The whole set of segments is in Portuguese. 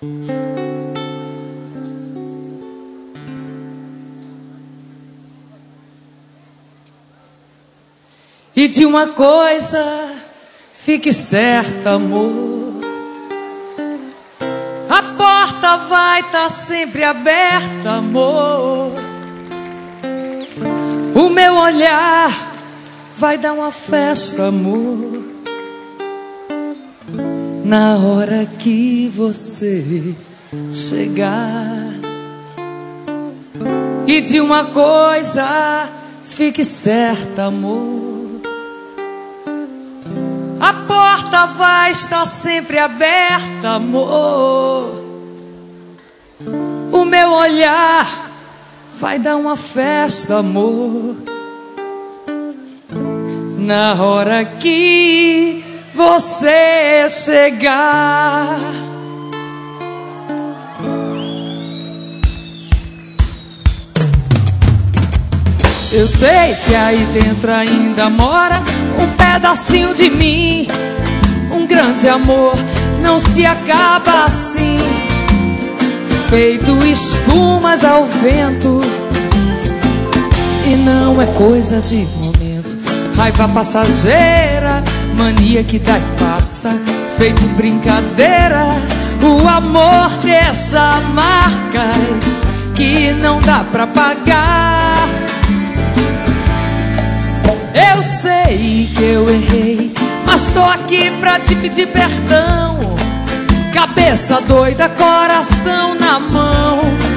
E de uma coisa fique certa, amor, a porta vai estar sempre aberta, amor. O meu olhar vai dar uma festa, amor, na hora que você chegar. E de uma coisa fique certa, amor, a porta vai estar sempre aberta, amor. O meu olhar vai dar uma festa, amor, na hora que você chegar. Eu sei que aí dentro ainda mora um pedacinho de mim. Um grande amor não se acaba assim, feito espumas ao vento. E não é coisa de momento, raiva passageira, mania que dá e passa, feito brincadeira. O amor deixa marcas que não dá pra pagar. Eu sei que eu errei, mas tô aqui pra te pedir perdão. Cabeça doida, coração na mão,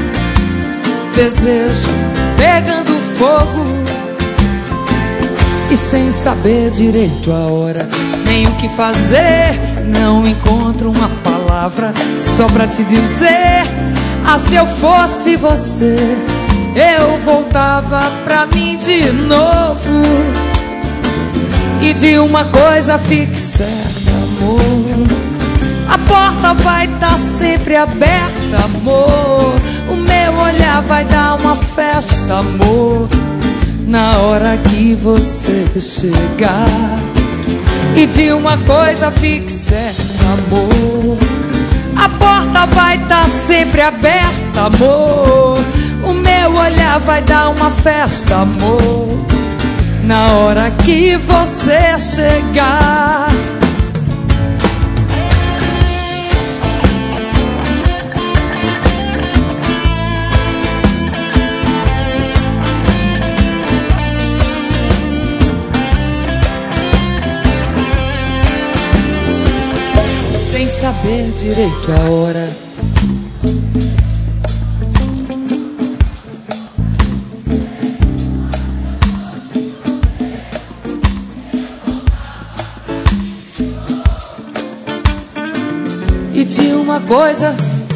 desejo pegando fogo, e sem saber direito a hora, nem o que fazer, não encontro uma palavra só pra te dizer. Ah, se eu fosse você, eu voltava pra mim de novo. E de uma coisa fique certa, amor, a porta vai estar sempre aberta, amor. O meu olhar vai dar uma festa, amor, na hora que você chegar. E de uma coisa fique certa, amor, a porta vai estar sempre aberta, amor. O meu olhar vai dar uma festa, amor, na hora que você chegar. Sem saber direito a hora, e de uma coisa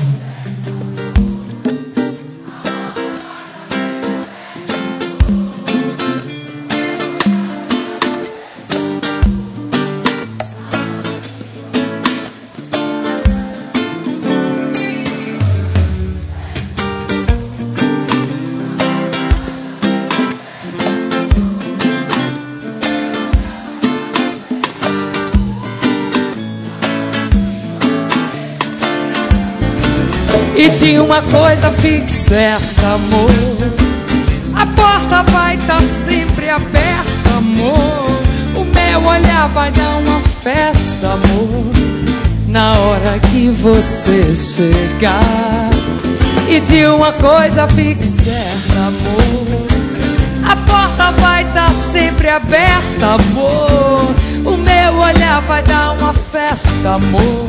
e de uma coisa fique certa, amor, a porta vai estar sempre aberta, amor. O meu olhar vai dar uma festa, amor, na hora que você chegar. E de uma coisa fique certa, amor, a porta vai estar sempre aberta, amor. O meu olhar vai dar uma festa, amor,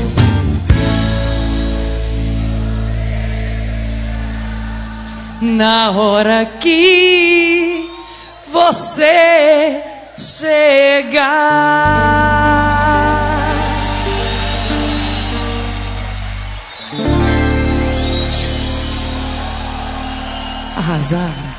na hora que você chegar. Arrasar.